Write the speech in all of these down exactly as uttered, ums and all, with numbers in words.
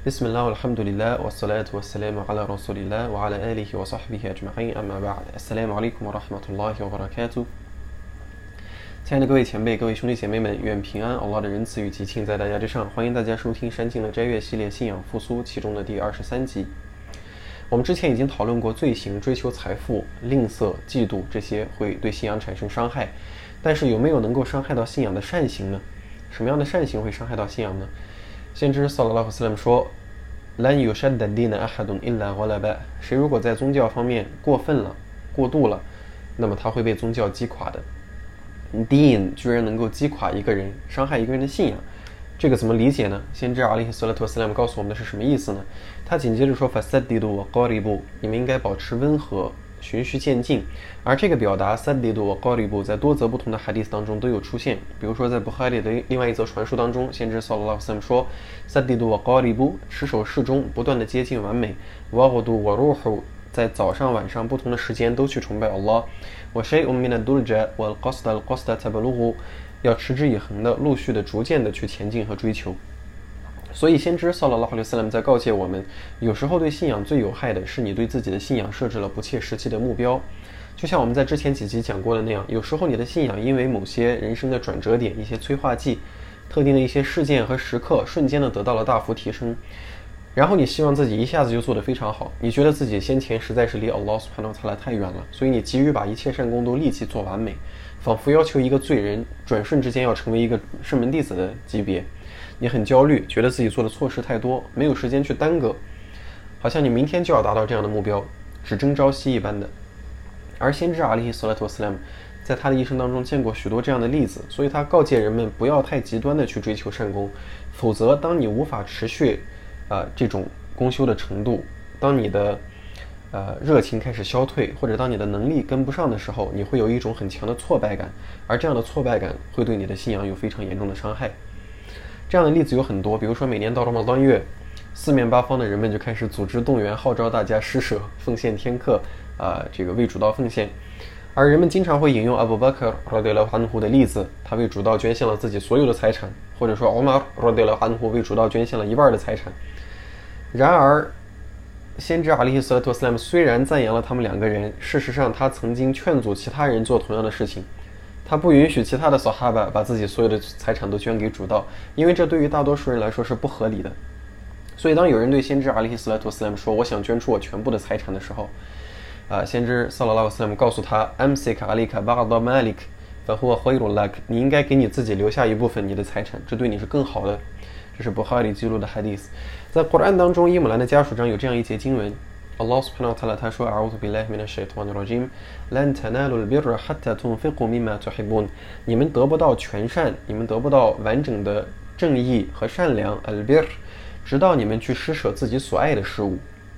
بسم الله والحمد لله والصلاة والسلام على رسول الله وعلى آله وصحبه أجمعين أما بعد السلام عليكم ورحمة الله وبركاته。亲爱的各位前辈、各位兄弟姐妹们，愿平安，Allah的仁慈与吉庆在大家之上。欢迎大家收听山静的斋月系列信仰复苏其中的第二十三集。我们之前已经讨论过罪行、追求财富、吝啬、嫉妒，这些会对信仰产生伤害。但是有没有能够伤害到信仰的善行呢？什么样的善行会伤害到信仰呢？先知萨拉拉夫斯兰说 لن يشد الدين أحد إلا غلبه 谁如果在宗教方面过分了、过度了，那么他会被宗教击垮的。deen 居然能够击垮一个人，伤害一个人的信仰，这个怎么理解呢？先知阿里斯拉图斯兰告诉我们的是什么意思呢？他紧接着说 فَسَدِّدُوا وَقَارِبُوا 你们应该保持温和，循序渐进。而这个表达 سَدِّدُوا وَقَارِبُوا 在多则不同的 hadith 当中都有出现。比如说在 Bukhari 的另外一则传述当中，先知萨拉拉夫斯兰说 سَدِّدُوا وَقَارِبُوا 持守适中，不断的接近完美。وَغُدُوا وَرُوحُوا 在早上晚上不同的时间都去崇拜 Allah。 وَشَيْءٌ مِنَ الدُّلْجَةِ وَالْقَصْدَ الْقَصْدَ تَبْلُغُ 要持之以恒的、陆续的、逐渐的去前进和追求。所以先知萨拉拉胡斯兰在告诫我们，有时候对信仰最有害的是你对自己的信仰设置了不切实际的目标。就像我们在之前几集讲过的那样，有时候你的信仰因为某些人生的转折点、一些催化剂、特定的一些事件和时刻，瞬间的得到了大幅提升，然后你希望自己一下子就做得非常好，你觉得自己先前实在是离 Allah Subhanahu wa Taala 太远了，所以你急于把一切善功都立即做完美，仿佛要求一个罪人转瞬之间要成为一个圣门弟子的级别。你很焦虑，觉得自己做的错事太多，没有时间去耽搁，好像你明天就要达到这样的目标，只争朝夕一般的。而先知阿里斯拉图斯兰在他的一生当中见过许多这样的例子，所以他告诫人们不要太极端的去追求善功，否则当你无法持续呃这种功修的程度，当你的呃热情开始消退，或者当你的能力跟不上的时候，你会有一种很强的挫败感，而这样的挫败感会对你的信仰有非常严重的伤害。这样的例子有很多，比如说每年到了Ramadan月，四面八方的人们就开始组织动员，号召大家施舍、奉献天课，啊、呃，这个为主道奉献。而人们经常会引用 Abu Bakr radiyallahu anhu 的例子，他为主道捐献了自己所有的财产，或者说 Umar radiyallahu anhu 为主道捐献了一半的财产。然而，先知阿里斯拉图斯兰虽然赞扬了他们两个人，事实上他曾经劝阻其他人做同样的事情。他不允许其他的萨哈巴把自己所有的财产都捐给主道，因为这对于大多数人来说是不合理的。所以当有人对先知阿里斯拉图斯兰说我想捐出我全部的财产的时候，啊，先知萨拉拉斯兰告诉他 أمسك عليك بعض مالك فهو خير لك 你应该给你自己留下一部分你的财产，这对你是更好的。这是 Bukhari 记录的 hadith。 在 Quran 当中，伊姆兰的家属章有这样一节经文，Allah Subhanahu wa Taala 他说 أعوذ بالله من الشيطان الرجيم لن تنالوا البر حتى تنفقوا مما تحبون 你们得不到全善，你们得不到完整的正义和善良 البر 直到你们去施舍自己所爱的事物。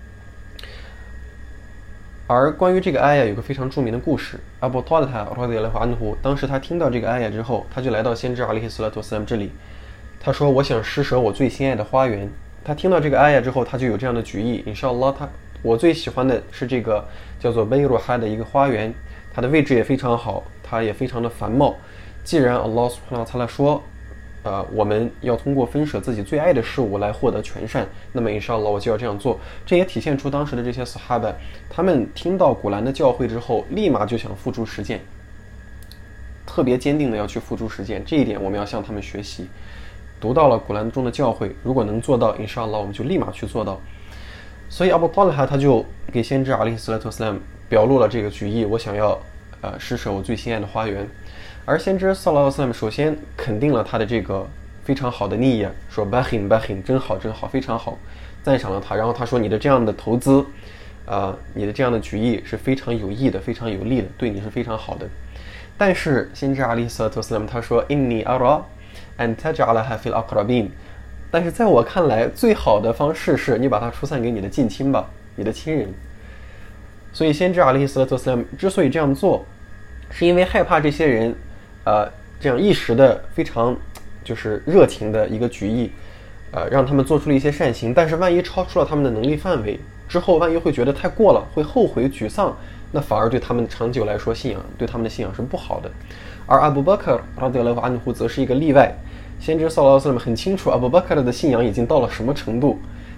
而关于这个ayah有个非常著名的故事， Abu Talha radiyallahu anhu 当时他听到这个ayah之后，他就来到先知阿里斯拉图斯兰这里，他说我想施舍我最心爱的花园。他听到这个ayah之后，他就有这样的举议， inshallah 他我最喜欢的是这个叫做贝鲁哈的一个花园，它的位置也非常好，它也非常的繁茂。既然 Allah Subhanahu wa Taala 说呃，我们要通过分舍自己最爱的事物来获得全善，那么 inshallah 我就要这样做。这也体现出当时的这些 Sahaba 他们听到古兰的教诲之后，立马就想付诸实践，特别坚定的要去付诸实践。这一点我们要向他们学习。读到了古兰中的教诲，如果能做到 inshallah 我们就立马去做到。所以 Abu Talha 他就给先知阿里斯拉图斯兰表露了这个举意，我想要呃施舍我最心爱的花园。而先知萨拉拉斯兰首先肯定了他的这个非常好的利益，说 Bahin Bahin 真好真好非常好，赞赏了他。然后他说你的这样的投资呃，你的这样的举意是非常有益的，非常有利的，对你是非常好的。但是先知阿里斯拉图斯兰他说 Inni ara an taj'alaha fil aqrabin但是在我看来，最好的方式是你把它出散给你的近亲吧，你的亲人。所以先知阿里斯拉图斯兰之所以这样做，是因为害怕这些人，呃，这样一时的非常就是热情的一个举意，呃，让他们做出了一些善行，但是万一超出了他们的能力范围之后，万一会觉得太过了，会后悔沮丧，那反而对他们长久来说，信仰对他们的信仰是不好的。而阿布bakr radiyallahu anhu则是一个例外。先知萨拉拉斯拉很清楚阿布巴克的信仰已经到了什么程度，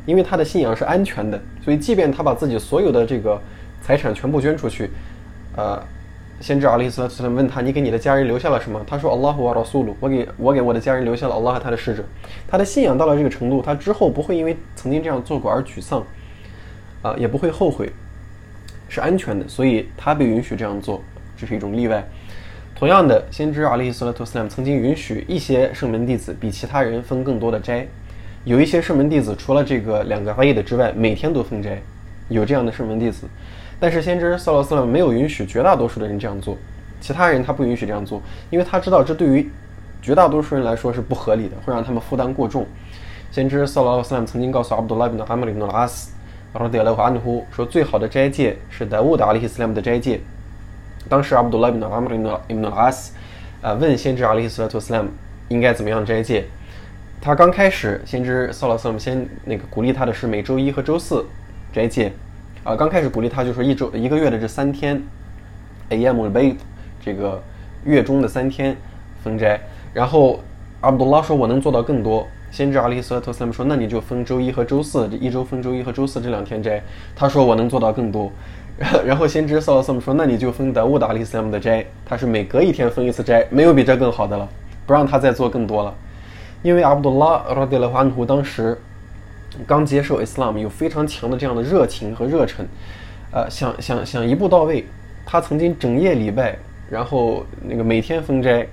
因为他的信仰是安全的，所以即便他把自己所有的这个财产全部捐出去，呃，先知阿里斯拉特问他，你给你的家人留下了什么？他说 Allahu wa rasuluhu， 我给我给我的家人留下了 Allah 和他的使者。他的信仰到了这个程度，他之后不会因为曾经这样做过而沮丧，啊、呃，也不会后悔，是安全的，所以他被允许这样做，这是一种例外。同样的，先知阿里斯拉特斯拉姆曾经允许一些圣门弟子比其他人分更多的斋，有一些圣门弟子除了这个两个 Eid 之外，每天都分斋，有这样的圣门弟子。但是先知萨拉斯拉姆没有允许绝大多数的人这样做，其他人他不允许这样做，因为他知道这对于绝大多数人来说是不合理的，会让他们负担过重。先知萨拉斯拉姆曾经告诉阿卜杜拉 ibn Amr ibn al-As radiyallahu anhu 说，最好的斋戒是达乌的阿里斯拉姆的斋戒。当时阿卜杜拉 ibn Amr ibn al-As 呃问先知阿里斯拉特斯拉姆应该怎么样斋戒。他刚开始，先知萨拉斯拉姆先那个鼓励他的是每周一和周四斋戒。啊，刚开始鼓励他就说一周一个月的这三天 ，Ayyamul Bayt 这个月中的三天分斋。然后阿卜杜拉说我能做到更多。先知阿里斯拉特斯拉姆说那你就分周一和周四，这一周分周一和周四这两天斋。他说我能做到更多。然后先知萨拉斯拉姆说那你就分达乌的阿里斯拉姆的斋，他是每隔一天分一次斋，没有比这更好的了，不让他再做更多了。因为阿卜杜拉 radiyallahu anhu 当时刚接受 Islam， 有非常强的这样的热情和热忱，呃，想想想一步到位。他曾经整夜礼拜，然后那个每天分斋。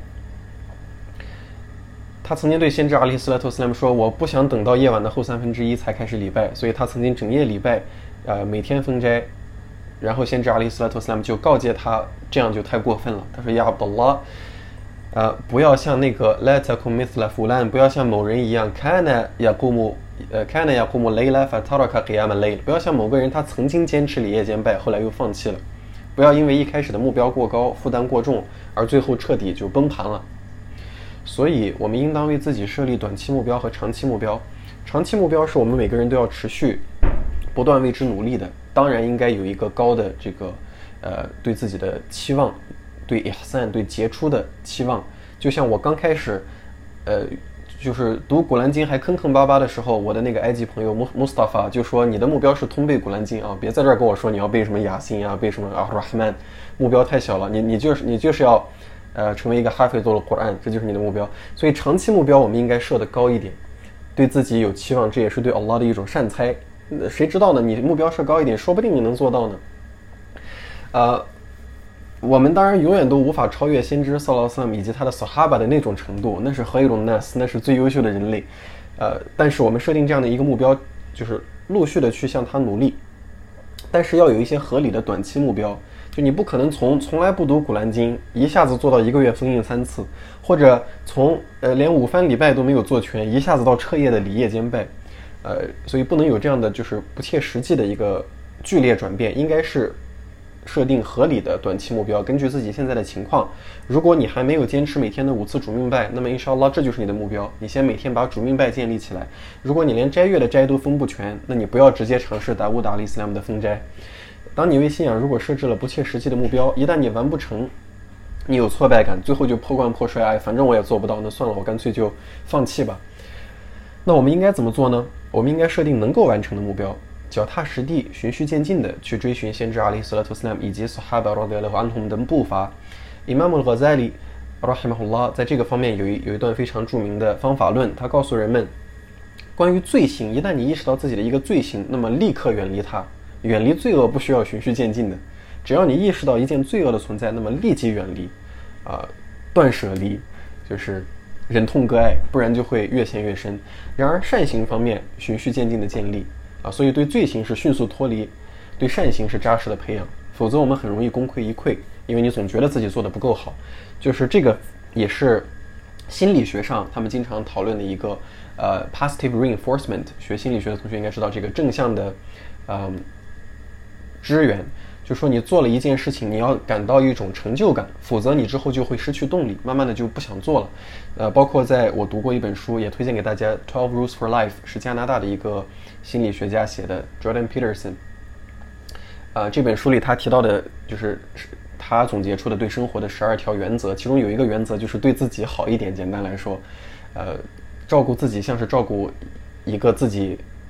他曾经对先知阿里斯拉特斯拉姆说：“我不想等到夜晚的后三分之一才开始礼拜。”所以他曾经整夜礼拜，呃，每天分斋。然后先知阿里斯拉特斯拉姆就告诫他，这样就太过分了。他说：“呀阿卜杜拉，呃，不要像那个 La takum mithla fulan， 不要像某人一样 kana yaqumu。”呃 ，kana yaqumu layla fataraka qiyam al-layl， 不要像某个人，他曾经坚持里夜间拜，后来又放弃了。不要因为一开始的目标过高，负担过重，而最后彻底就崩盘了。所以，我们应当为自己设立短期目标和长期目标。长期目标是我们每个人都要持续、不断为之努力的。当然，应该有一个高的这个呃对自己的期望，对 ihsan 对杰出的期望。就像我刚开始，呃。就是读古兰经还坑坑巴巴的时候，我的那个埃及朋友 Mustafa 就说你的目标是通背古兰经啊，别在这儿跟我说你要背什么雅辛啊，背什么阿拉rahman，目标太小了，你你就是你就是要呃成为一个哈菲做了古兰，这就是你的目标。所以长期目标我们应该设得高一点，对自己有期望，这也是对 Allah 的一种善猜。谁知道呢？你目标设高一点，说不定你能做到呢。呃。我们当然永远都无法超越先知萨拉斯拉姆以及他的 Sahaba 的那种程度，那是 Khairun Nas， 那是最优秀的人类。呃，但是我们设定这样的一个目标，就是陆续的去向他努力，但是要有一些合理的短期目标。就你不可能从从来不读古兰经一下子做到一个月封印三次，或者从呃连五番礼拜都没有做全，一下子到彻夜的里夜间拜。呃，所以不能有这样的就是不切实际的一个剧烈转变，应该是设定合理的短期目标，根据自己现在的情况。如果你还没有坚持每天的五次主命拜，那么 inshallah 这就是你的目标，你先每天把主命拜建立起来。如果你连斋月的斋都分不全，那你不要直接尝试达乌达阿里斯拉姆的分斋。当你为信仰如果设置了不切实际的目标，一旦你完不成，你有挫败感，最后就破罐破摔，哎，反正我也做不到，那算了，我干脆就放弃吧。那我们应该怎么做呢？我们应该设定能够完成的目标，脚踏实地、循序渐进的去追寻先知阿里斯拉特斯拉姆以及 Sahaba radiyallahu anhum 的步伐。Imam al-Ghazali rahimahullah 在这个方面有一有一段非常著名的方法论，他告诉人们，关于罪行，一旦你意识到自己的一个罪行，那么立刻远离它。远离罪恶不需要循序渐进的，只要你意识到一件罪恶的存在，那么立即远离，啊、呃，断舍离，就是忍痛割爱，不然就会越陷越深。然而善行方面，循序渐进的建立。啊，所以对罪行是迅速脱离，对善行是扎实的培养，否则我们很容易功亏一篑，因为你总觉得自己做的不够好。就是这个也是心理学上他们经常讨论的一个呃 positive reinforcement， 学心理学的同学应该知道这个正向的呃支援，就说你做了一件事情，你要感到一种成就感，否则你之后就会失去动力，慢慢的就不想做了。呃，包括在我读过一本书，也推荐给大家 twelve Rules for Life， 是加拿大的一个心理学家写的 Jordan Peterson。呃，这本书里他提到的就是他总结出的对生活的十二条原则，其中有一个原则就是对自己好一点。简单来说，呃，照顾自己像是照顾一个自己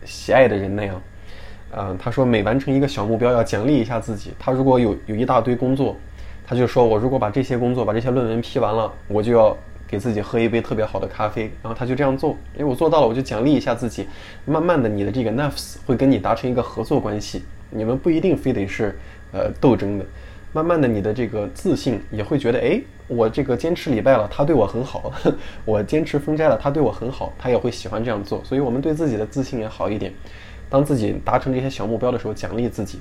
喜爱的人那样，呃，他说每完成一个小目标要奖励一下自己。他如果有有一大堆工作，他就说我如果把这些工作把这些论文批完了，我就要给自己喝一杯特别好的咖啡。然后他就这样做，因为我做到了，我就奖励一下自己。慢慢的，你的这个 nafs 会跟你达成一个合作关系，你们不一定非得是呃斗争的。慢慢的，你的这个自信也会觉得，哎，我这个坚持礼拜了，他对我很好；我坚持封斋了，他对我很好，他也会喜欢这样做。所以我们对自己的自信也好一点。当自己达成这些小目标的时候，奖励自己。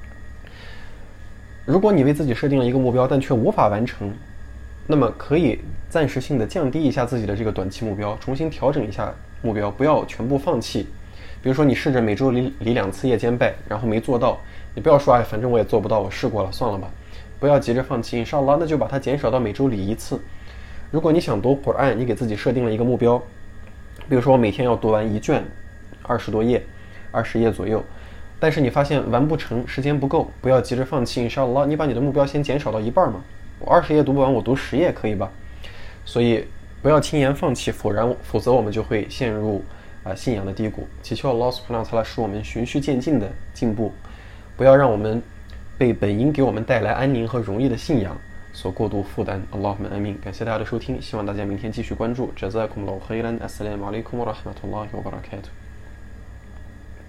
如果你为自己设定了一个目标，但却无法完成，那么可以暂时性的降低一下自己的这个短期目标，重新调整一下目标，不要全部放弃。比如说你试着每周理理两次夜间拜，然后没做到，你不要说哎，反正我也做不到，我试过了，算了吧。不要急着放弃，印沙拉，那就把它减少到每周理一次。如果你想读古尔，你给自己设定了一个目标，比如说我每天要读完一卷，二十多页，二十页左右，但是你发现完不成，时间不够，不要急着放弃，印沙拉，你把你的目标先减少到一半嘛。我二十页读不完，我读十页可以吧？所以不要轻言放弃，否然否则我们就会陷入啊、呃、信仰的低谷。祈求 Allah Subhanahu wa Taala 使我们循序渐进的进步，不要让我们被本应给我们带来安宁和容易的信仰所过度负担。 Allahumma amin。 感谢大家的收听，希望大家明天继续关注。 Jazakumullahu khairan。 Assalamu alaikum wa rahmatullahi wa barakatuh。